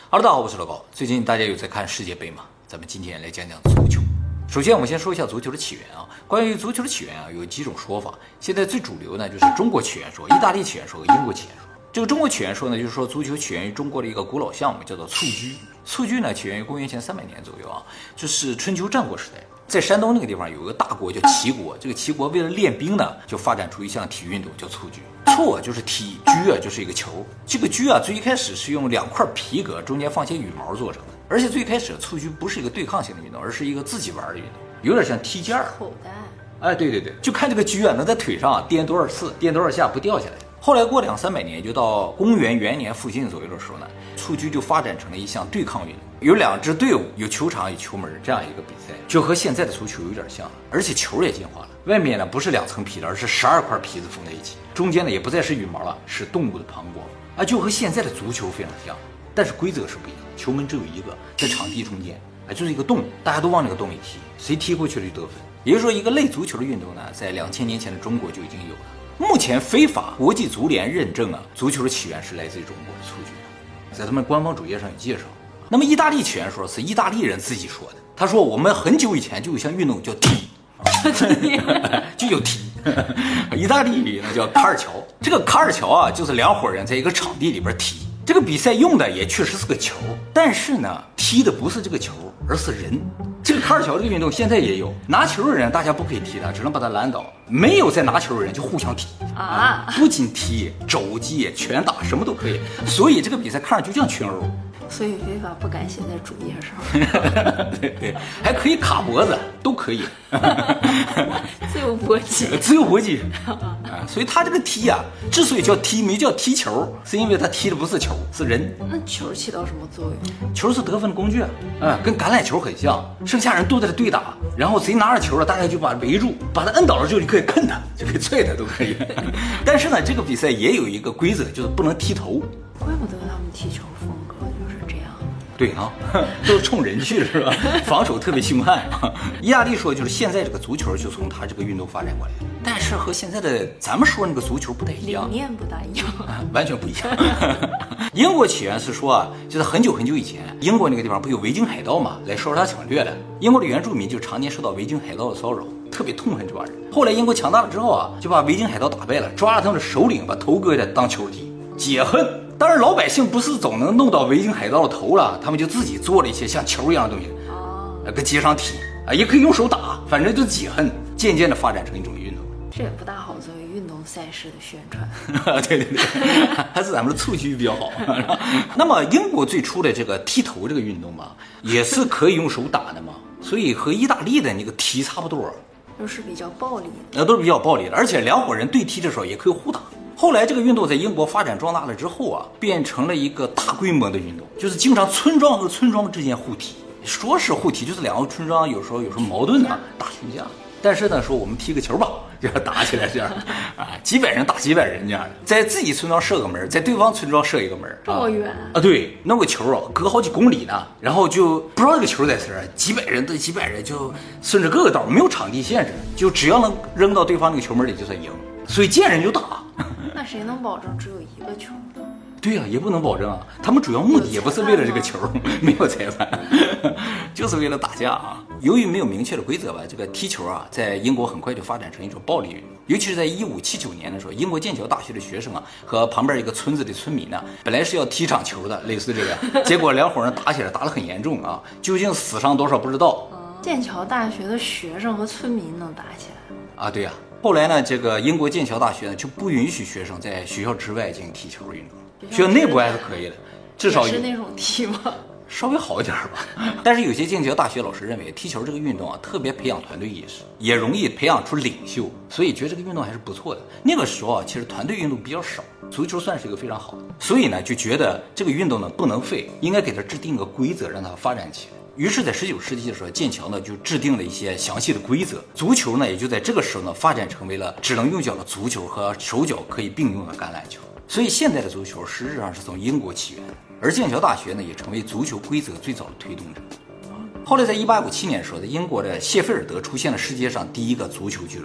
哈喽，大家好，我是老高。最近大家有在看世界杯吗？咱们今天来讲讲足球。首先，我们先说一下足球的起源啊。关于足球的起源啊，有几种说法。现在最主流呢，就是中国起源说、意大利起源说和英国起源说。这个中国起源说呢，就是说足球起源于中国的一个古老项目，叫做蹴鞠。蹴鞠呢，起源于公元前300年左右啊，就是春秋战国时代。在山东那个地方有个大国叫齐国，这个齐国为了练兵呢，就发展出一项体育运动叫蹴鞠。蹴就是踢，鞠啊就是一个球。这个鞠啊，最一开始是用2块皮革中间放些羽毛做成的，而且最开始蹴鞠不是一个对抗性的运动，而是一个自己玩的运动，有点像踢毽儿。 口袋。 哎，对，就看这个鞠啊能在腿上颠多少次，颠多少下不掉下来。后来过200-300年，就到公元元年附近左右的时候呢，蹴鞠就发展成了一项对抗运动，有2支队伍，有球场有球门这样一个比赛，就和现在的足球有点像，而且球也进化了，外面呢不是2层皮的，而是12块皮子缝在一起，中间呢也不再是羽毛了，是动物的膀胱啊，就和现在的足球非常像，但是规则是不一样，球门只有一个，在场地中间，就是一个洞，大家都往那个洞里踢，谁踢过去了就得分。也就是说，一个类足球的运动呢，在2000年前的中国就已经有了。目前非法国际足联认证啊，足球的起源是来自于中国的蹴鞠，在他们官方主页上有介绍。那么意大利起源说是意大利人自己说的，他说我们很久以前就有项运动叫踢，就有踢。意大利呢叫卡尔乔，这个卡尔乔啊，就是2伙人在一个场地里边踢。这个比赛用的也确实是个球，但是呢，踢的不是这个球，而是人。这个卡尔乔这个运动现在也有，拿球的人大家不可以踢他，只能把他拦倒；没有在拿球的人就互相踢啊，不仅踢、肘击、拳打，什么都可以。所以这个比赛看着就像群殴。 所以非法不敢写在主页上。 对，还可以卡脖子，都可以。 自由搏击， 自由搏击啊！所以他这个踢啊，之所以叫踢，没叫踢球，是因为他踢的不是球，是人。 那球起到什么作用？ 球是得分的工具啊，跟橄榄球很像，剩下人都在这对打，然后谁拿着球了，大家就把他围住，把他摁倒了之后，就可以啃他，就可以踹他，都可以。但是呢，这个比赛也有一个规则，就是不能踢头。 怪不得他们踢球风格就是这样。 对啊，都是冲人去是吧？防守特别凶悍。意大利说就是现在这个足球就从他这个运动发展过来的，但是和现在的咱们说那个足球不太一样， 理念不大一样， 完全不一样。英国起源是说啊，就是很久以前，英国那个地方不有维京海盗嘛，来烧杀抢掠的。英国的原住民就常年受到维京海盗的骚扰，特别痛恨这帮人。后来英国强大了之后啊，就把维京海盗打败了，抓了他们的首领，把头割下来当球踢，解恨。当然，老百姓不是总能弄到维京海盗的头了，他们就自己做了一些像球一样的东西，搁街上踢啊，也可以用手打，反正就解恨，渐渐的发展成一种运动。 这也不大好作为运动赛事的宣传。 对，还是咱们的蹴鞠比较好。那么英国最初的这个踢头这个运动嘛，也是可以用手打的嘛，所以和意大利的那个踢差不多， 都是比较暴力的， 都是比较暴力的，而且2伙人对踢的时候也可以互打。后来这个运动在英国发展壮大了之后啊，变成了一个大规模的运动，就是经常村庄和村庄之间互踢。说是互踢，就是2个村庄有时候矛盾啊，打群架。但是呢，说我们踢个球吧，就要打起来这样啊，几百人打几百人这样的，在自己村庄设个门，在对方村庄设一个门， 这么远啊？对，弄个球啊，隔好几公里呢，然后就不知道这个球在哪儿，几百人对几百人就顺着各个道，没有场地限制，就只要能扔到对方那个球门里就算赢，所以见人就打。 那谁能保证只有一个球呢？ 对呀，也不能保证啊。他们主要目的也不是为了这个球，没有裁判，就是为了打架啊。由于没有明确的规则吧，这个踢球啊，在英国很快就发展成一种暴力运动。尤其是在1579年的时候，英国剑桥大学的学生啊，和旁边一个村子的村民呢，本来是要踢场球的，类似这个，结果2伙人打起来，打得很严重啊，究竟死伤多少不知道。 剑桥大学的学生和村民能打起来啊？对呀。后来呢，这个英国剑桥大学呢就不允许学生在学校之外进行踢球运动，学校内部还是可以的，至少是那种踢吗？ 稍微好一点吧。但是有些剑桥大学老师认为，踢球这个运动啊，特别培养团队意识，也容易培养出领袖，所以觉得这个运动还是不错的。那个时候啊，其实团队运动比较少，足球算是一个非常好的，所以呢，就觉得这个运动呢不能废，应该给它制定个规则，让它发展起来。于是，在19世纪的时候，剑桥呢就制定了一些详细的规则，足球呢也就在这个时候呢发展成为了只能用脚的足球和手脚可以并用的橄榄球。所以，现代的足球实质上是从英国起源，而剑桥大学呢也成为足球规则最早的推动者。后来，在1857年的时候，在英国的谢菲尔德出现了世界上第一个足球俱乐部。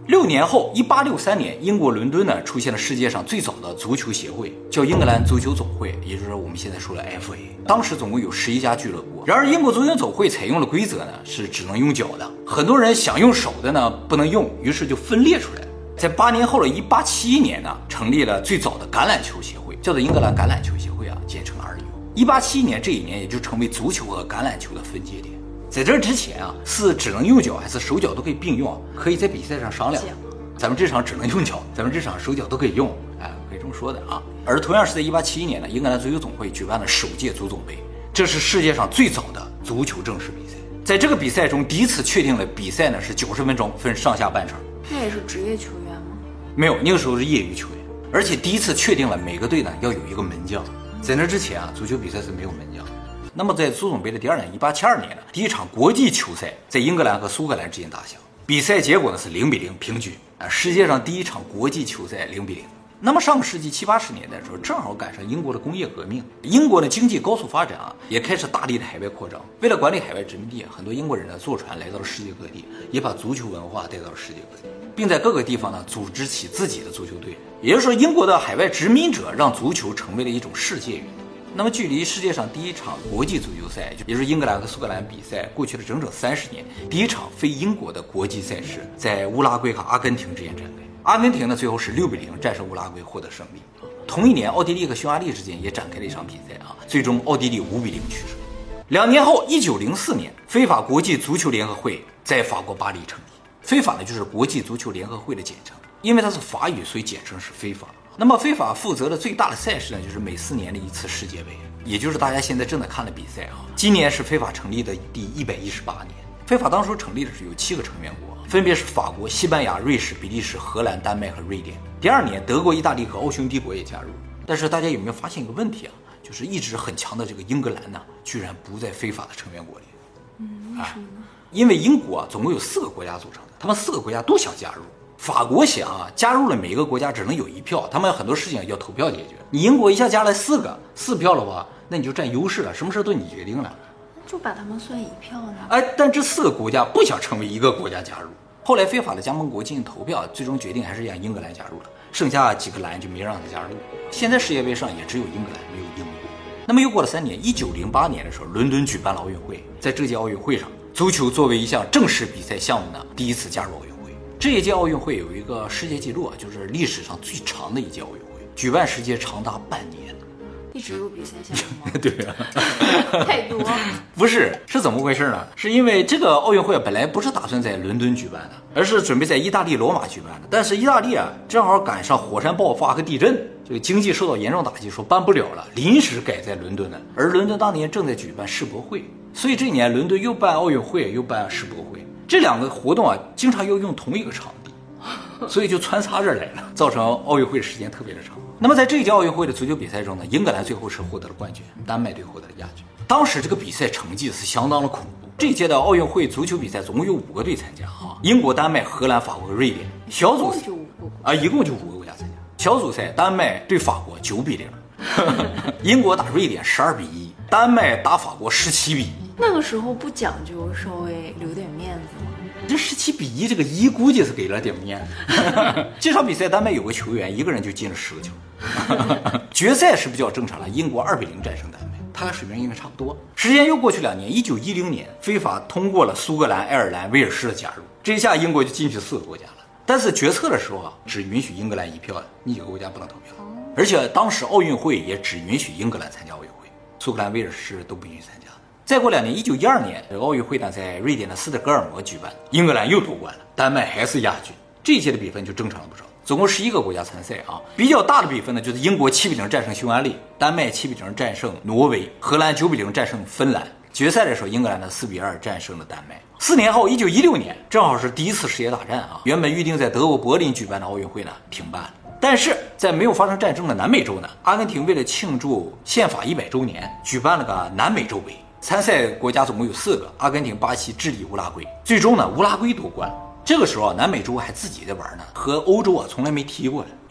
6年后，1863年，英国伦敦呢出现了世界上最早的足球协会，叫英格兰足球总会，也就是我们现在说的 FA。当时总共有11家俱乐部。然而，英国足球总会采用的规则呢是只能用脚的，很多人想用手的呢不能用，于是就分裂出来了。在8年后的1871年呢，成立了最早的橄榄球协会，叫做英格兰橄榄球协会啊，简称RU。1871年这一年也就成为足球和橄榄球的分界点。在这之前啊，是只能用脚还是手脚都可以并用啊？可以在比赛上商量。咱们这场只能用脚，咱们这场手脚都可以用，可以这么说的啊。而同样是在1871年呢，英格兰足球总会举办了首届足总杯，这是世界上最早的足球正式比赛。在这个比赛中，第一次确定了比赛呢是90分钟，分上下半场。 那也是职业球员吗？ 没有，那个时候是业余球员，而且第一次确定了每个队呢要有一个门将。在那之前啊，足球比赛是没有门将。那么在足总杯的第2年，1872年呢，第一场国际球赛在英格兰和苏格兰之间打响，比赛结果呢是0-0平局啊，世界上第一场国际球赛0-0。那么上个世纪70、80年代的时候，正好赶上英国的工业革命，英国的经济高速发展啊，也开始大力的海外扩张。为了管理海外殖民地，很多英国人呢坐船来到了世界各地，也把足球文化带到了世界各地，并在各个地方呢组织起自己的足球队。也就是说，英国的海外殖民者让足球成为了一种世界运动。那么距离世界上第一场国际足球赛，也就是英格兰和苏格兰比赛，过去了整整30年。第一场非英国的国际赛事在乌拉圭和阿根廷之间展开，阿根廷呢最后是6-0战胜乌拉圭获得胜利。同一年，奥地利和匈牙利之间也展开了一场比赛啊，最终奥地利5-0取胜。2年后，1904年，非法国际足球联合会在法国巴黎成立。非法呢就是国际足球联合会的简称，因为它是法语，所以简称是非法。那么非法负责的最大的赛事呢，就是每4年的一次世界杯，也就是大家现在正在看的比赛啊。今年是非法成立的第118年。非法当初成立的是有7个成员国，分别是法国、西班牙、瑞士、比利时、荷兰、丹麦和瑞典。第2年，德国、意大利和奥匈帝国也加入。但是大家有没有发现一个问题啊？就是一直很强的这个英格兰呢，居然不在非法的成员国里。 为什么呢？ 因为英国啊，总共有4个国家组成的，他们4个国家都想加入。法国想啊，加入了每一个国家只能有1票，他们很多事情要投票解决。你英国一下加来4票的话，那你就占优势了，什么事都你决定了， 就把他们算1票呢？ 但这4个国家不想成为一个国家加入。后来非法的加盟国进行投票，最终决定还是让英格兰加入了，剩下几个蓝就没让他加入。现在世界杯上也只有英格兰，没有英国。那么又过了3年，1908年的时候，伦敦举办了奥运会，在这届奥运会上，足球作为一项正式比赛项目呢，第一次加入奥运会。这一届奥运会有一个世界纪录啊，就是历史上最长的一届奥运会，举办时间长达半年。 一直有比赛项目吗？ 对啊， 太多。 不是，是怎么回事呢？是因为这个奥运会本来不是打算在伦敦举办的，而是准备在意大利罗马举办的。但是意大利啊，正好赶上火山爆发和地震，这个经济受到严重打击，说办不了了，临时改在伦敦了。而伦敦当年正在举办世博会，所以这一年伦敦又办奥运会又办世博会，这2个活动啊，经常要用同一个场地，所以就穿插着来了，造成奥运会的时间特别的长。那么在这一届奥运会的足球比赛中呢，英格兰最后是获得了冠军，丹麦队获得了亚军。当时这个比赛成绩是相当的恐怖。这一届的奥运会足球比赛总共有5个队参加啊，英国、丹麦、荷兰、法国和瑞典。小组就5个啊，一共就5个国家参加。小组赛，丹麦对法国9-0，英国打瑞典12-1，丹麦打法国17-1。 那个时候不讲究，稍微留点面子吗？ 这17-1，这个1估计是给了点面子。这场比赛丹麦有个球员一个人就进了10个球。决赛是比较正常了，英国2-0战胜丹麦，他俩水平应该差不多。时间又过去2年，1910年，非法通过了苏格兰、爱尔兰、威尔士的加入，这一下英国就进去4个国家了。但是决策的时候啊，只允许英格兰1票的，你几个国家不能投票。而且当时奥运会也只允许英格兰参加奥运会，苏格兰、威尔士都不允许参加。再过2年，1912年，这个奥运会呢在瑞典的斯德哥尔摩举办，英格兰又夺冠了，丹麦还是亚军。这一届的比分就正常了不少，总共11个国家参赛啊。比较大的比分呢，就是英国7-0战胜匈牙利，丹麦7-0战胜挪威，荷兰9-0战胜芬兰。决赛的时候，英格兰呢4-2战胜了丹麦。4年后，1916年，正好是第1次世界大战啊。原本预定在德国柏林举办的奥运会呢停办了。但是在没有发生战争的南美洲呢，阿根廷为了庆祝宪法100周年，举办了个南美洲杯。参赛国家总共有4个，阿根廷、巴西、智利、乌拉圭。最终呢，乌拉圭夺冠。这个时候啊，南美洲还自己在玩呢，和欧洲啊从来没踢过的。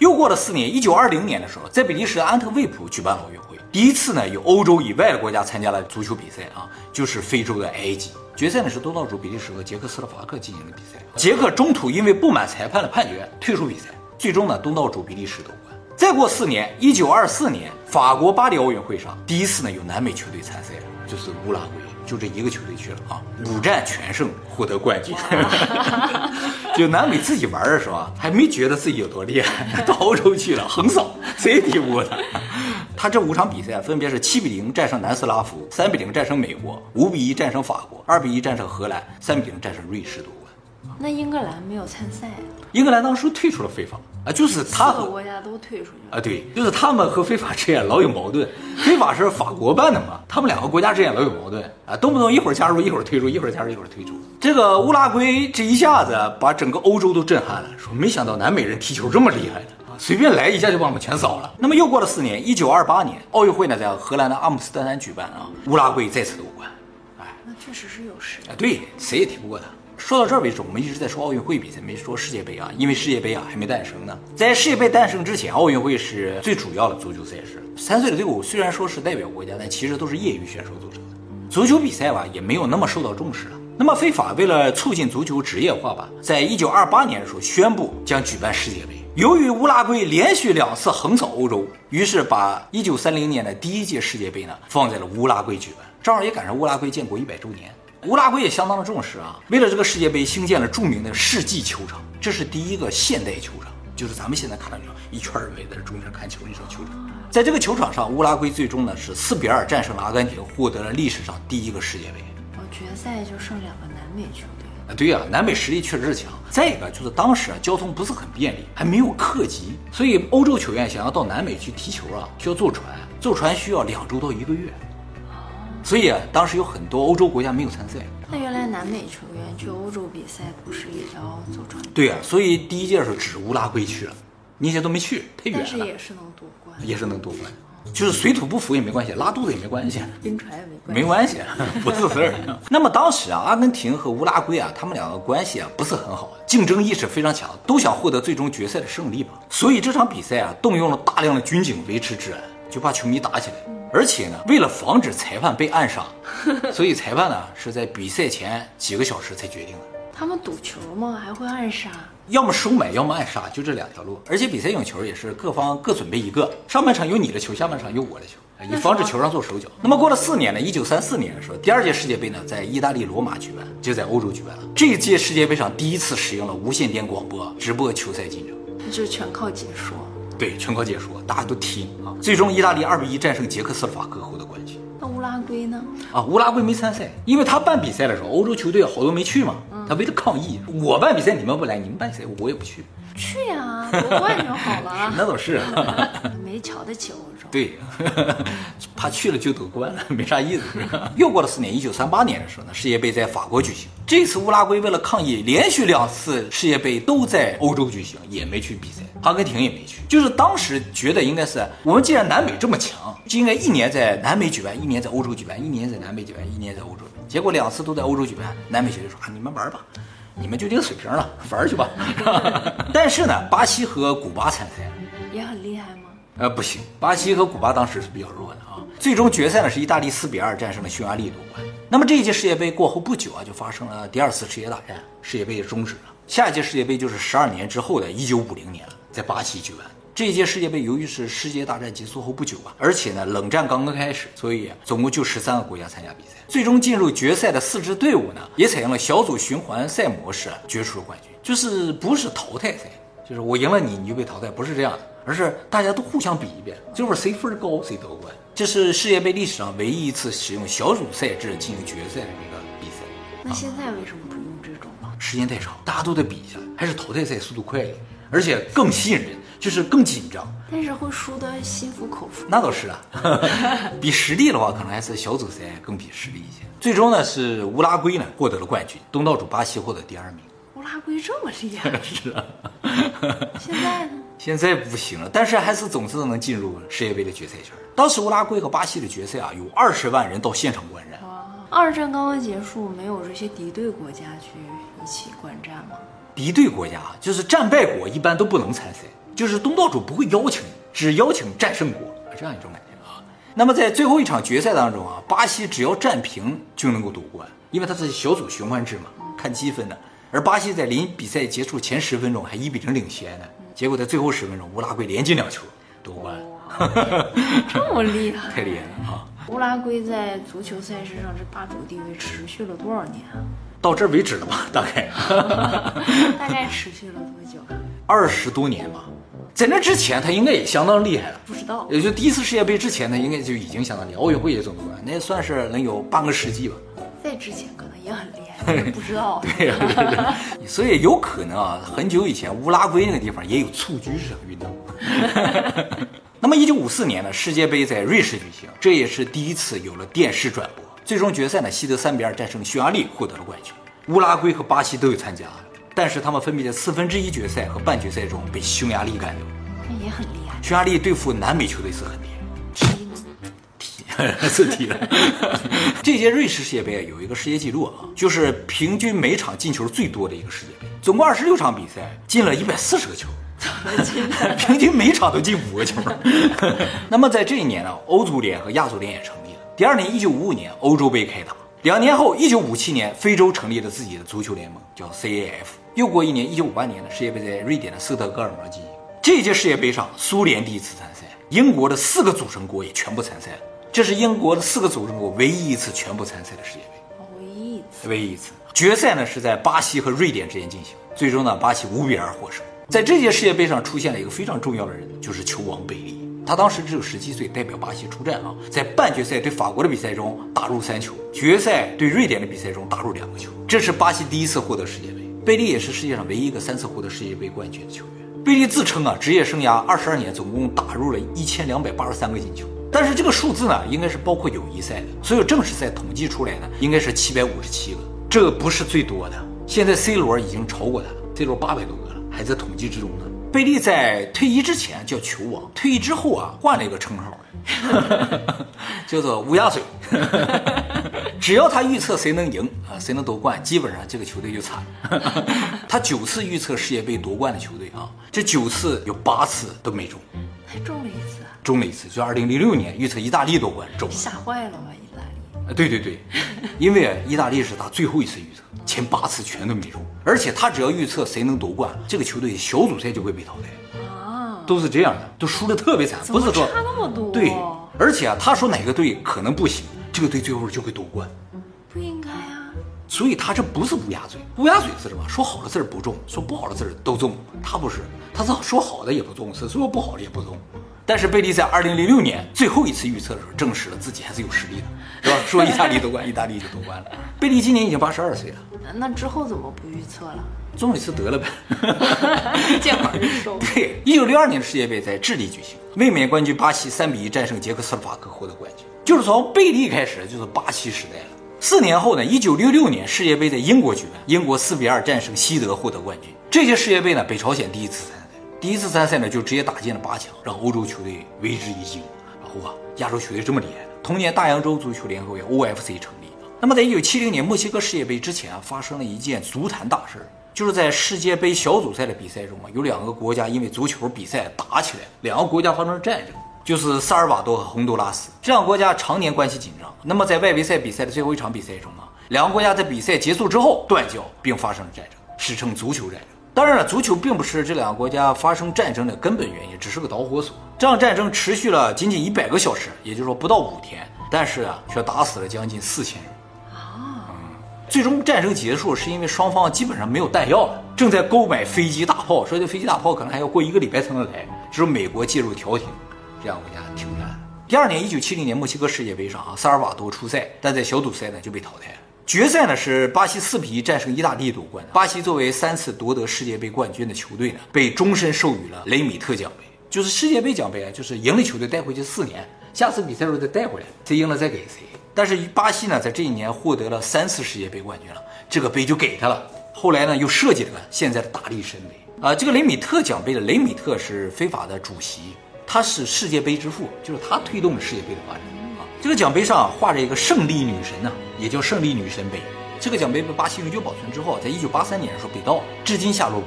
又过了4年，1920年的时候，在比利时安特卫普举办了奥运会，第一次呢有欧洲以外的国家参加了足球比赛啊，就是非洲的埃及。决赛呢是东道主比利时和捷克斯洛伐克进行的比赛，捷克中途因为不满裁判的判决退出比赛，最终呢东道主比利时夺冠。再过4年，1924年法国巴黎奥运会上，第一次呢有南美球队参赛了，就是乌拉圭。就这一个球队去了啊，5战全胜，获得冠军。就南美自己玩的时候啊，还没觉得自己有多厉害，到欧洲去了，横扫，谁也敌不过他。他这5场比赛分别是7-0战胜南斯拉夫，3-0战胜美国，5-1战胜法国，2-1战胜荷兰，3-0战胜瑞士夺冠。 那英格兰没有参赛英格兰当时退出了非法啊，就是他 4个国家都退出去了啊，对，就是他们和非法之间老有矛盾。非法是法国办的嘛，他们2个国家之间老有矛盾啊，动不动一会儿加入一会儿退出，一会儿加入一会儿退出。这个乌拉圭这一下子把整个欧洲都震撼了，说没想到南美人踢球这么厉害的啊，随便来一下就把我们全扫了。那么又过了4年，1928年奥运会呢在荷兰的阿姆斯特丹举办啊，乌拉圭再次夺冠。 那确实是有实力啊，对，谁也踢不过他。说到这儿为止，我们一直在说奥运会比赛，没说世界杯啊，因为世界杯啊还没诞生呢。在世界杯诞生之前，奥运会是最主要的足球赛事。参赛的队伍虽然说是代表国家，但其实都是业余选手组成的。足球比赛吧，也没有那么受到重视了。那么非法为了促进足球职业化吧，在1928年的时候宣布将举办世界杯。由于乌拉圭连续2次横扫欧洲，于是把1930年的第1届世界杯呢放在了乌拉圭举办，正好也赶上乌拉圭建国100周年。乌拉圭也相当的重视啊，为了这个世界杯兴建了著名的世纪球场，这是第一个现代球场，就是咱们现在看到这种一圈围在中间看球那种球场。在这个球场上，乌拉圭最终呢是4-2战胜了阿根廷，获得了历史上第1个世界杯。 决赛就剩2个南美球队啊，对呀，南美实力确实是强。再一个就是当时交通不是很便利，还没有客机，所以欧洲球员想要到南美去踢球啊，需要坐船，坐船需要2周到1个月。所以当时有很多欧洲国家没有参赛。 那原来南美球员去欧洲比赛不是也要坐船？ 对啊，所以第1届的时候只乌拉圭去了，那些都没去，太远了。 但是也是能夺冠， 也是能夺冠，就是水土不服也没关系，拉肚子也没关系， 晕船也没关系，不是事儿。那么当时啊，阿根廷和乌拉圭啊，他们2个关系啊不是很好，竞争意识非常强，都想获得最终决赛的胜利嘛。所以这场比赛啊，动用了大量的军警维持治安，就怕球迷打起来。而且呢，为了防止裁判被暗杀，所以裁判呢是在比赛前几个小时才决定的。 他们赌球吗？还会暗杀？ 要么收买，要么暗杀，就这2条路。而且比赛用球也是各方各准备1个，上半场有你的球，下半场有我的球，以防止球上做手脚。那么过了4年呢，1934年的时候，第2届世界杯呢在意大利罗马举办，就在欧洲举办了。这一届世界杯上第1次使用了无线电广播直播球赛进程， 就全靠解说。 对，全靠解说，大家都听啊。最终意大利2-1战胜捷克斯洛伐克，获得冠军。 那乌拉圭呢？ 啊，乌拉圭没参赛，因为他办比赛的时候，欧洲球队好多没去嘛，他为了抗议，我办比赛你们不来，你们办比赛我也不去。 去呀，夺冠就好了。 那倒是， 没瞧得起欧洲。 对，怕去了就夺冠了，没啥意思。又过了4年，1938年的时候呢，世界杯在法国举行。这次乌拉圭为了抗议，连续2次世界杯都在欧洲举行，也没去比赛。阿根廷也没去，就是当时觉得应该是我们既然南美这么强，就应该1年在南美举办，1年在欧洲举办，1年在南美举办，1年在欧洲。结果2次都在欧洲举办，南美球队说啊，你们玩吧。你们就这个水平了，玩去吧。但是呢，巴西和古巴参赛也很厉害吗？ 不行，巴西和古巴当时是比较弱的啊。最终决赛呢是意大利4-2战胜了匈牙利夺冠。那么这一届世界杯过后不久啊，就发生了第2次世界大战，世界杯也终止了。下一届世界杯就是12年之后的1950年了，在巴西举办。这一届世界杯由于是世界大战结束后不久啊，而且呢冷战刚刚开始，所以总共就13个国家参加比赛。最终进入决赛的4支队伍呢，也采用了小组循环赛模式决出了冠军，就是不是淘汰赛，就是我赢了你，你就被淘汰，不是这样的，而是大家都互相比一遍，就是谁分高谁得冠。这是世界杯历史上唯一一次使用小组赛制进行决赛的一个比赛。 那现在为什么不用这种了？ 时间太长，大家都得比一下，还是淘汰赛速度快一点，而且更吸引人，就是更紧张。 但是会输得心服口服。 那倒是啊，比实力的话，可能还是小组赛更比实力一些。最终呢，是乌拉圭呢获得了冠军，东道主巴西获得第2名。 乌拉圭这么厉害？ 是啊。 现在呢？ 现在不行了，但是还是总是能进入世界杯的决赛圈。当时乌拉圭和巴西的决赛啊，有20万人到现场观战。 2战刚刚结束，没有这些敌对国家去一起观战吗？ 敌对国家就是战败国，一般都不能参赛。 就是东道主不会邀请你，只邀请战胜国，这样一种感觉啊。那么在最后一场决赛当中啊，巴西只要战平就能够夺冠，因为它是小组循环制嘛，看积分的。而巴西在临比赛结束前10分钟还1-0领先呢，结果在最后10分钟，乌拉圭连进2球夺冠， 这么厉害， 太厉害了啊！ 乌拉圭在足球赛事上这霸主地位持续了多少年啊？ 到这儿为止了吧？大概大概持续了多久啊 ？20多年吧。在那之前他应该也相当厉害了， 不知道， 也就第一次世界杯之前呢，应该就已经相当厉害，奥运会也总夺冠，那算是能有半个世纪吧。 在之前可能也很厉害，不知道。 对呀、对，所以有可能啊，很久以前乌拉圭那个地方也有蹴鞠这项运动。那么1954年呢，世界杯在瑞士举行，这也是第一次有了电视转播。最终决赛呢，西德3-2战胜匈牙利，获得了冠军。乌拉圭和巴西都有参加，但是他们分别在1/4决赛和半决赛中被匈牙利干掉。 那也很厉害。 匈牙利对付南美球队是很厉害。是踢了。这届瑞士世界杯有一个世界纪录啊，就是平均每场进球最多的一个世界杯，总共26场比赛进了140个球，平均每场都进5个球。那么在这一年呢，欧足联和亚足联也成立了。第二年1955年欧洲杯开打，2年后1957年非洲成立了自己的足球联盟，叫 CAF。又过1年1958年的世界杯在瑞典的斯德哥尔摩进行。这届世界杯上，苏联第一次参赛，英国的4个组成国也全部参赛了。这是英国的4个组成国唯一一次全部参赛的世界杯，唯一一次。决赛呢是在巴西和瑞典之间进行，最终呢巴西5-2获胜。在这届世界杯上出现了一个非常重要的人，就是球王贝利。他当时只有17岁，代表巴西出战啊，在半决赛对法国的比赛中打入3球，决赛对瑞典的比赛中打入2个球。这是巴西第一次获得世界杯，贝利也是世界上唯一一个3次获得世界杯冠军的球员。贝利自称啊，职业生涯22年总共打入了1283个进球。但是这个数字呢，应该是包括友谊赛的，所以正式赛统计出来呢，应该是757个，这不是最多的。现在 C 罗已经超过他了 ，C 罗800多个了，还在统计之中呢。贝利在退役之前叫球王，退役之后啊，换了一个称号，叫做乌鸦嘴。只要他预测谁能赢啊，谁能夺冠，基本上这个球队就惨。他9次预测世界杯夺冠的球队啊，这9次有8次都没中， 还中了一次。 中了一次，就2006年预测意大利夺冠中了， 吓坏了吧意大利？ 对对对，因为意大利是他最后一次预测，前8次全都没中，而且他只要预测谁能夺冠，这个球队小组赛就会被淘汰啊，都是这样的，都输得特别惨，不是说差那么多。 对，而且啊，他说哪个队可能不行，这个队最后就会夺冠， 不应该啊。 所以他这不是乌鸦嘴，乌鸦嘴是什么？说好的字不中，说不好的字都中，他不是，他是说好的也不中，是说不好的也不中。但是贝利在2006年最后一次预测的时候，证实了自己还是有实力的，是吧？说意大利夺冠，意大利就夺冠了。贝利今年已经82岁了， 那之后怎么不预测了？ 中了一次得了呗， 见好就收。 对，1962年的世界杯在智利举行，卫冕冠军巴西3-1战胜捷克斯洛伐克，获得冠军。就是从贝利开始就是巴西时代了。4年后呢，1966年世界杯在英国举办，英国4-2战胜西德，获得冠军。这届世界杯呢，北朝鲜第一次参赛。第一次参赛呢，就直接打进了8强，让欧洲球队为之一惊。然后啊，亚洲球队这么厉害的。同年，大洋洲足球联合会 OFC 成立。那么在1970年墨西哥世界杯之前啊，发生了一件足坛大事，就是在世界杯小组赛的比赛中啊，有2个国家因为足球比赛打起来，2个国家发生了战争，就是萨尔瓦多和洪都拉斯。这2个国家常年关系紧张。那么在外围赛比赛的最后一场比赛中呢，2个国家在比赛结束之后断交，并发生了战争，史称足球战争。当然了，足球并不是这2个国家发生战争的根本原因，只是个导火索。这场战争持续了仅仅100个小时，也就是说不到5天，但是啊，却打死了将近4000人。最终战争结束是因为双方基本上没有弹药了，正在购买飞机大炮，说这飞机大炮可能还要过1个礼拜才能来，只有美国介入调停，这2个国家停战了。第2年1970年墨西哥世界杯上啊，萨尔瓦多出赛，但在小组赛呢就被淘汰了。决赛呢是巴西4-1战胜意大利夺冠。巴西作为3次夺得世界杯冠军的球队呢，被终身授予了雷米特奖杯，就是世界杯奖杯啊，就是赢了球队带回去4年，下次比赛的时候再带回来，谁赢了再给谁。但是巴西呢，在这一年获得了3次世界杯冠军了，这个杯就给他了。后来呢，又设计了个现在的大力神杯啊。这个雷米特奖杯的雷米特是非法的主席，他是世界杯之父，就是他推动了世界杯的发展。这个奖杯上画着一个胜利女神呢，也叫胜利女神杯。这个奖杯被巴西永久保存之后，在1983年的时候被盗了，至今下落不明。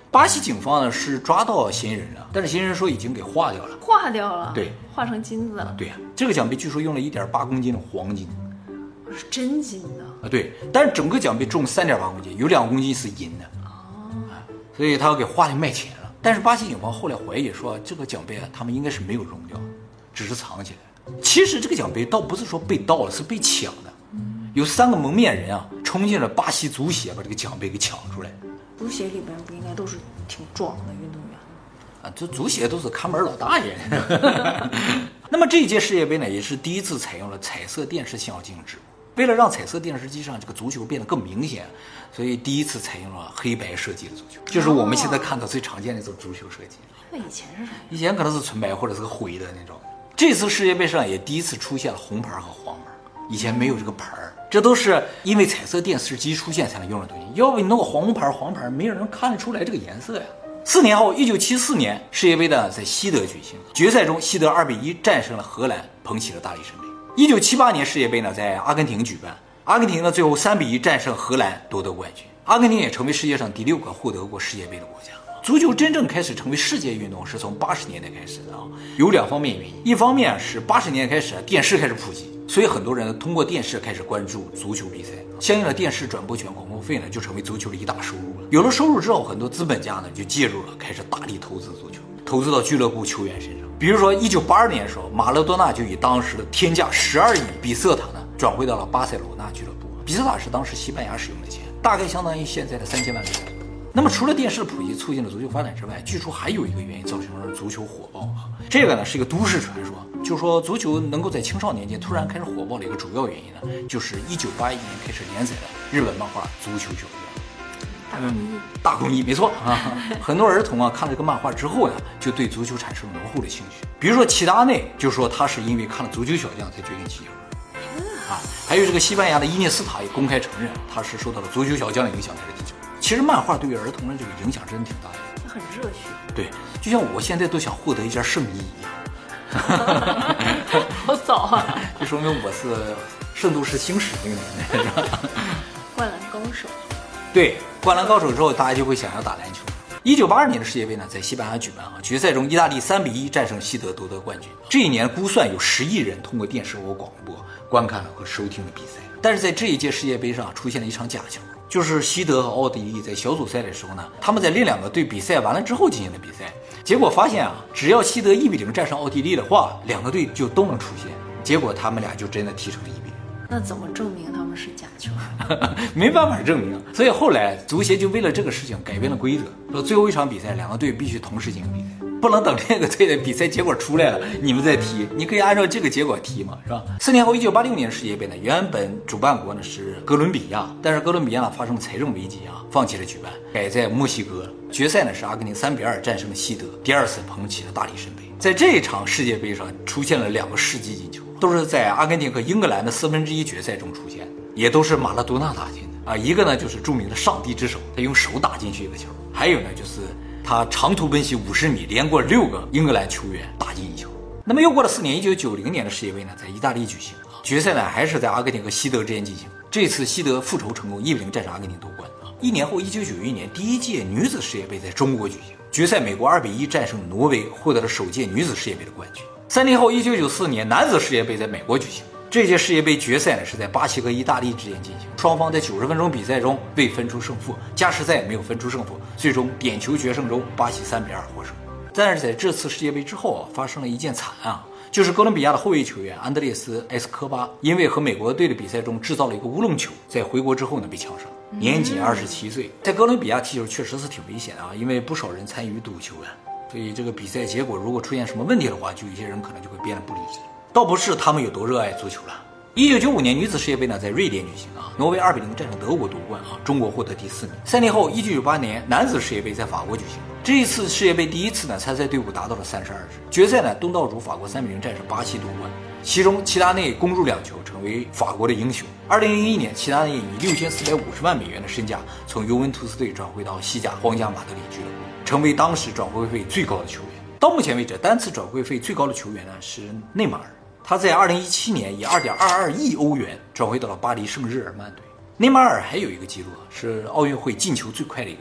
巴西警方呢是抓到嫌疑人了，但是嫌疑人说已经给化掉了。 化掉了？ 对， 化成金子了。 对呀，这个奖杯据说用了1.8公斤的黄金。 是真金的啊？对，但是整个奖杯重3.8公斤，有2公斤是银的。所以他要给化掉卖钱了。但是巴西警方后来怀疑说，这个奖杯啊，他们应该是没有扔掉，只是藏起来。其实这个奖杯倒不是说被盗了，是被抢的。有3个蒙面人啊，冲进了巴西足协，把这个奖杯给抢出来。 足协里边不应该都是挺壮的运动员啊？这足协都是看门老大爷。那么这一届世界杯呢，也是第一次采用了彩色电视信号进行直播。为了让彩色电视机上这个足球变得更明显，所以第一次采用了黑白设计的足球，就是我们现在看到最常见的一种足球设计。 那以前是啥？ 以前可能是纯白或者是个灰的那种。这次世界杯上也第一次出现了红牌和黄牌，以前没有这个牌儿，这都是因为彩色电视机出现才能用的东西。要不你弄个黄牌，没有人能看得出来这个颜色呀。4年后，1974年世界杯呢在西德举行，决赛中西德2-1战胜了荷兰，捧起了大力神杯。1978年世界杯呢在阿根廷举办，阿根廷呢最后3-1战胜荷兰夺得冠军，阿根廷也成为世界上第6个获得过世界杯的国家。足球真正开始成为世界运动是从80年代开始的啊，有2方面原因，一方面是80年代开始电视开始普及，所以很多人通过电视开始关注足球比赛，相应的电视转播权广播费呢就成为足球的一大收入了。有了收入之后，很多资本家呢就介入了，开始大力投资足球，投资到俱乐部球员身上。比如说1982年的时候，马勒多纳就以当时的天价12亿比瑟塔呢转回到了巴塞罗那俱乐部。比瑟塔是当时西班牙使用的钱，大概相当于现在的3000万美元。那么除了电视普及促进了足球发展之外，据说还有一个原因造成了足球火爆啊。这个呢是一个都市传说，就说足球能够在青少年间突然开始火爆的一个主要原因呢，就是1981年开始连载的日本漫画《足球小将》。大公益没错啊。很多儿童啊看了这个漫画之后呢，就对足球产生了浓厚的兴趣。比如说齐达内就说他是因为看了《足球小将》才决定踢球。还有这个西班牙的伊涅斯塔也公开承认，他是受到了《足球小将》的影响才是踢球。其实漫画对于儿童的这个影响真的挺大的， 很热血。 对，就像我现在都想获得一件圣衣一样。 好早啊！ 这说明我是圣斗士星矢那个年代，是吧？ 灌篮高手。 对，灌篮高手之后，大家就会想要打篮球。1982年的世界杯呢，在西班牙举办啊，决赛中意大利3-1战胜西德夺得冠军。这一年估算有10亿人通过电视或广播观看和收听的比赛。但是在这一届世界杯上出现了一场假球，就是西德和奥地利在小组赛的时候呢，他们在另2个队比赛完了之后进行的比赛，结果发现啊，只要西德1-0战胜奥地利的话，2个队就都能出现。结果他们俩就真的踢成了1-0。 那怎么证明他们是假球？ 没办法证明，所以后来足协就为了这个事情改变了规则，说最后一场比赛2个队必须同时进行比赛，不能等这个队的比赛结果出来了你们再踢，你可以按照这个结果踢嘛，是吧？4年后1986年世界杯呢，原本主办国呢是哥伦比亚，但是哥伦比亚发生了财政危机啊，放弃了举办，改在墨西哥。决赛呢是阿根廷3-2战胜了西德，第2次捧起了大力神杯。在这一场世界杯上出现了2个世纪进球，都是在阿根廷和英格兰的1/4决赛中出现的，也都是马拉多纳打进的啊。一个呢就是著名的上帝之手，他用手打进去一个球，还有呢就是他长途奔袭50米，连过6个英格兰球员打进一球。那么又过了4年，1990年的世界杯呢在意大利举行，决赛呢还是在阿根廷和西德之间进行，这次西德复仇成功，1-0战胜阿根廷夺冠。1年后，1991年第1届女子世界杯在中国举行，决赛美国2-1战胜挪威，获得了首届女子世界杯的冠军。3年后，1994年男子世界杯在美国举行，这届世界杯决赛呢是在巴西和意大利之间进行，双方在90分钟比赛中未分出胜负，加时赛没有分出胜负，最终点球决胜中巴西3-2获胜。但是在这次世界杯之后啊，发生了一件惨案，就是哥伦比亚的后卫球员安德烈斯·埃斯科巴因为和美国队的比赛中制造了一个乌龙球，在回国之后呢被枪杀，年仅27岁。在哥伦比亚踢球确实是挺危险的啊，因为不少人参与赌球啊，所以这个比赛结果如果出现什么问题的话，就有些人可能就会变得不理智。倒不是他们有多热爱足球了。1995年女子世界杯呢在瑞典举行啊，挪威2-0战胜德国夺冠啊，中国获得第4名。3年后，1998年男子世界杯在法国举行，这一次世界杯第1次呢参赛队伍达到了32支，决赛呢东道主法国3-0战胜巴西夺冠，其中齐达内攻入2球，成为法国的英雄。2001年，齐达内以6450万美元的身价从尤文图斯队转回到西甲皇家马德里俱乐部，成为当时转会费最高的球员。到目前为止，单次转会费最高的球员呢是内马尔，他在2017年以2.22亿欧元转回到了巴黎圣日耳曼队。内马尔还有一个记录是奥运会进球最快的一个球员，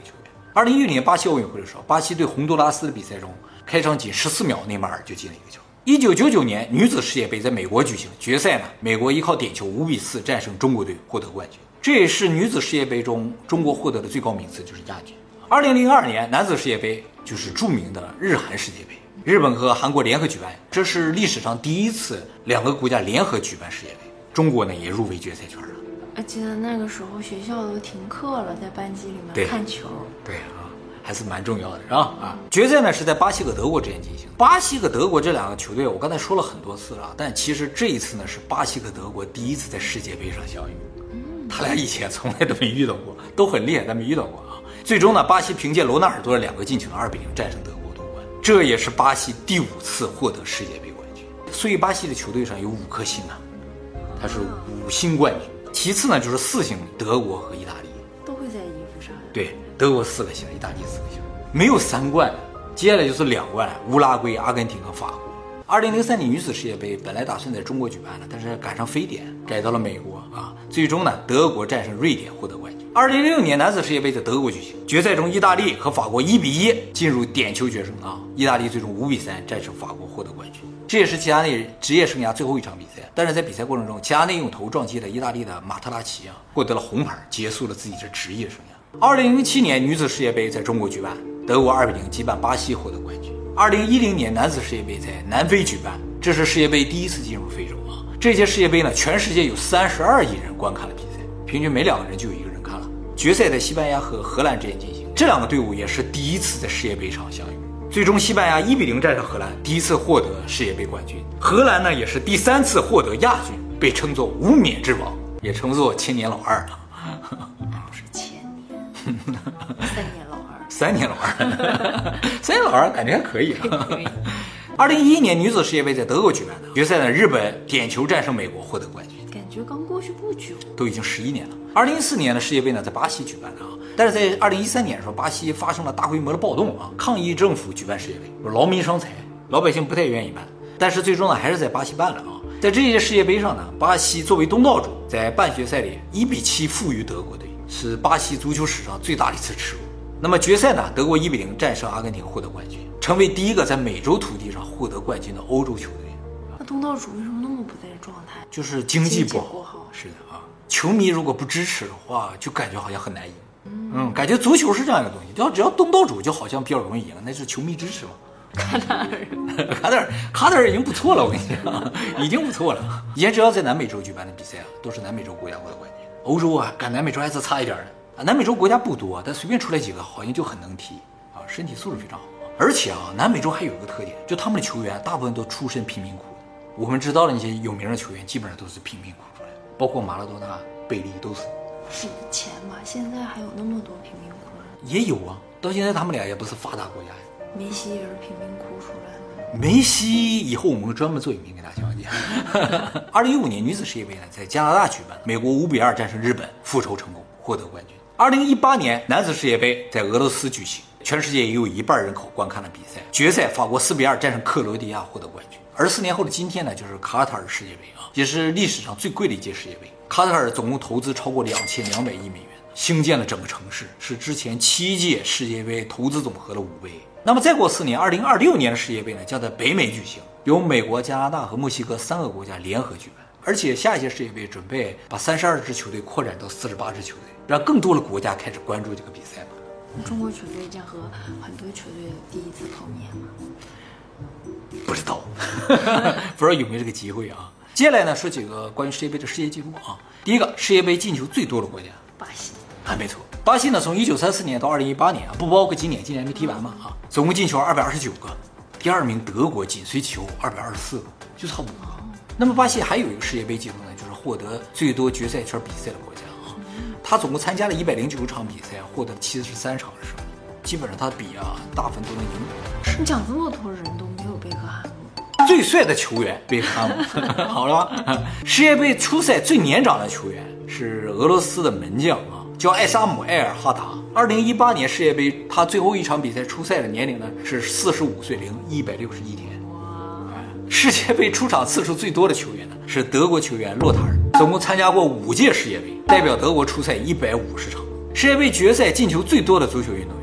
2016年巴西奥运会的时候，巴西对洪都拉斯的比赛中，开场仅14秒，内马尔就进了一个球。1999年女子世界杯在美国举行，决赛呢，美国依靠点球5-4战胜中国队，获得冠军。这也是女子世界杯中中国获得的最高名次，就是亚军。2002年男子世界杯就是著名的日韩世界杯，日本和韩国联合举办，这是历史上第一次2个国家联合举办世界杯。中国呢也入围决赛圈了。 我记得那个时候学校都停课了，在班级里面看球。 对啊，还是蛮重要的，是吧？决赛呢是在巴西和德国之间进行。巴西和德国这2个球队，我刚才说了很多次了，但其实这一次呢是巴西和德国第一次在世界杯上相遇。他俩以前从来都没遇到过，都很厉害，但没遇到过啊。最终呢，巴西凭借罗纳尔多的2个进球2-0战胜德国夺冠，这也是巴西第5次获得世界杯冠军。所以巴西的球队上有5颗星啊，它是5星冠军。其次呢就是4星，德国和意大利都会在衣服上。 对，德国4个星，意大利4个星，没有3冠。接下来就是2冠，乌拉圭、阿根廷和法国。2003年女子世界杯本来打算在中国举办的，但是赶上非典，改到了美国啊。最终呢，德国战胜瑞典获得冠军。2006年男子世界杯在德国举行，决赛中意大利和法国1-1进入点球决胜啊。意大利最终5-3战胜法国，获得冠军。这也是齐达内职业生涯最后一场比赛，但是在比赛过程中，齐达内用头撞击了意大利的马特拉齐啊，获得了红牌，结束了自己的职业生涯。2007年女子世界杯在中国举办，德国2-0击败巴西，获得冠军。2010年男子世界杯在南非举办，这是世界杯第一次进入非洲啊。这届世界杯呢，全世界有32亿人观看了比赛，平均每2个人就有1个人看了。决赛在西班牙和荷兰之间进行，这2个队伍也是第一次在世界杯上相遇。最终西班牙1-0战胜荷兰，第一次获得世界杯冠军。荷兰呢也是第3次获得亚军，被称作无冕之王，也称作千年老二。 不是千年，3年老二 ，3年老二，3年老二感觉还可以啊。2011年女子世界杯在德国举办的，决赛呢日本点球战胜美国，获得冠军。 感觉刚过去不久， 都已经11年了。2014年的世界杯呢在巴西举办的啊，但是在2013年的时候，巴西发生了大规模的暴动啊，抗议政府举办世界杯，劳民伤财，老百姓不太愿意办，但是最终呢还是在巴西办了啊。在这一届世界杯上呢，巴西作为东道主，在半决赛里1-7负于德国队，是巴西足球史上最大的一次耻辱。那么决赛呢，德国1-0战胜阿根廷，获得冠军，成为第一个在美洲土地上获得冠军的欧洲球队。 那东道主为什么那么不在状态？ 就是经济不好。是的啊，球迷如果不支持的话，就感觉好像很难赢。感觉足球是这样一个东西，只要东道主就好像比较容易赢，那是球迷支持嘛。 卡塔尔已经不错了，我跟你讲，已经不错了。以前只要在南美洲举办的比赛啊，都是南美洲国家获得冠军。欧洲啊，赶南美洲还是差一点的啊。南美洲国家不多，但随便出来几个，好像就很能踢啊，身体素质非常好。而且啊，南美洲还有一个特点，就他们的球员大部分都出身贫民窟。我们知道的那些有名的球员，基本上都是贫民窟出来的，包括马拉多纳、贝利都是。 是以前嘛，现在还有那么多贫民窟？ 也有啊，到现在他们俩也不是发达国家呀。 梅西也是贫民窟出来的。 梅西以后我们专门做影片给大家讲解。2015年女子世界杯呢在加拿大举办，美国5-2战胜日本，复仇成功，获得冠军。2018年男子世界杯在俄罗斯举行，全世界也有1半人口观看了比赛。决赛法国4-2战胜克罗地亚，获得冠军。24年后的今天呢，就是卡塔尔世界杯啊，也是历史上最贵的一届世界杯。卡塔尔总共投资超过2200亿美元，兴建了整个城市，是之前7届世界杯投资总和的5倍。那么再过4年，2026年的世界杯呢，将在北美举行，由美国、加拿大和墨西哥3个国家联合举办。而且下一届世界杯准备把32支球队扩展到48支球队，让更多的国家开始关注这个比赛嘛。 中国球队将和很多球队第一次碰面吗？ 不知道，不知道有没有这个机会啊。接下来呢，说几个关于世界杯的世界纪录啊。第一个，世界杯进球最多的国家， 巴西啊，没错，巴西呢从1934年到2018年啊，不包括今年没踢完嘛啊，总共进球229个。第2名德国紧随其后224个，就差不多。那么巴西还有一个世界杯纪录呢，就是获得最多决赛圈比赛的国家啊。他总共参加了109场比赛，获得了73场的胜利，基本上他比大部分都能赢。 你讲这么多人都没有贝克汉姆。 最帅的球员贝克汉姆，好了吧？世界杯初赛最年长的球员是俄罗斯的门将啊，叫艾萨姆·埃尔哈达。2018年世界杯他最后一场比赛初赛的年龄呢是45岁零161天。世界杯出场次数最多的球员呢是德国球员洛塔尔，总共参加过5届世界杯，代表德国出赛150场。世界杯决赛进球最多的足球运动员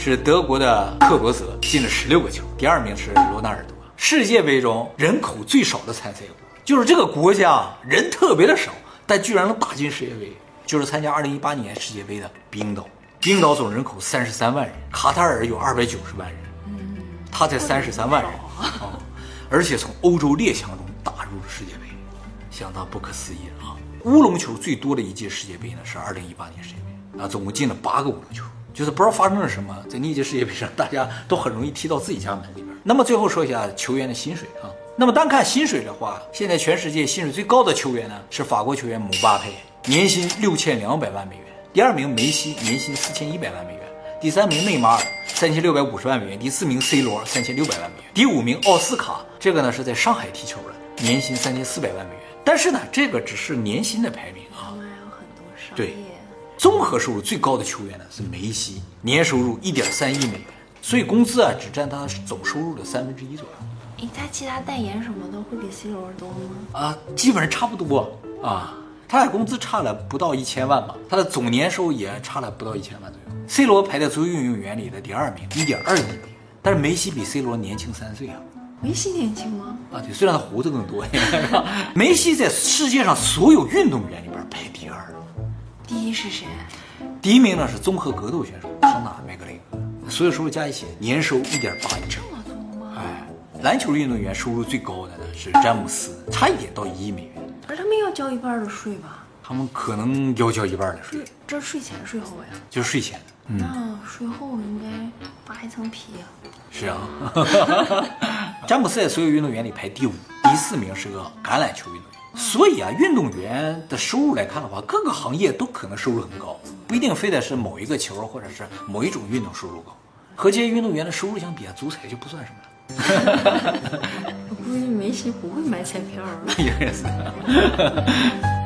是德国的克罗泽进了16个球，第2名是罗纳尔多。世界杯中人口最少的参赛国，就是这个国家人特别的少，但居然能打进世界杯，就是参加2018年世界杯的冰岛。冰岛总人口33万人，卡塔尔有290万人，他才33万人啊，而且从欧洲列强中打入了世界杯，相当不可思议啊！乌龙球最多的一届世界杯呢是2018年世界杯啊，总共进了8个乌龙球。就是不知道发生了什么，在那届世界杯上，大家都很容易踢到自己家门里边。那么最后说一下球员的薪水啊。那么单看薪水的话，现在全世界薪水最高的球员呢是法国球员姆巴佩，年薪6200万美元。第2名梅西，年薪4100万美元。第3名内马尔3650万美元。第4名 C 罗3600万美元。第5名奥斯卡，这个呢是在上海踢球的，年薪3400万美元。但是呢，这个只是年薪的排名啊， 他们还有很多商业。 对。综合收入最高的球员呢是梅西，年收入1.3亿美元，所以工资啊只占他总收入的1/3左右。 他其他代言什么的会比 C 罗多吗？ 啊，基本上差不多啊，他俩工资差了不到1000万吧，他的总年收入也差了不到1000万左右。C 罗排在足球运动员里的第2名，1.2亿美元，但是梅西比 C 罗年轻3岁啊。 梅西年轻吗？ 啊，对，虽然他胡子更多，梅西在世界上所有运动员里边排第2。 第1是谁？ 第1名呢是综合格斗选手康纳麦格雷格，所有收入加一起年收1.8亿。 这么多吗？ 哎，篮球运动员收入最高的呢是詹姆斯，差一点到1亿美元。 而他们要交1半的税吧？ 他们可能要交1半的税。 这税前税后呀？ 就是税前的。 那税后应该扒一层皮啊。 是啊，詹姆斯在所有运动员里排第5，第4名是个橄榄球运动员。所以啊，运动员的收入来看的话，各个行业都可能收入很高，不一定非得是某一个球或者是某一种运动收入高。和这些运动员的收入相比啊，足彩就不算什么了。 我估计梅西不会买彩票了。 也是。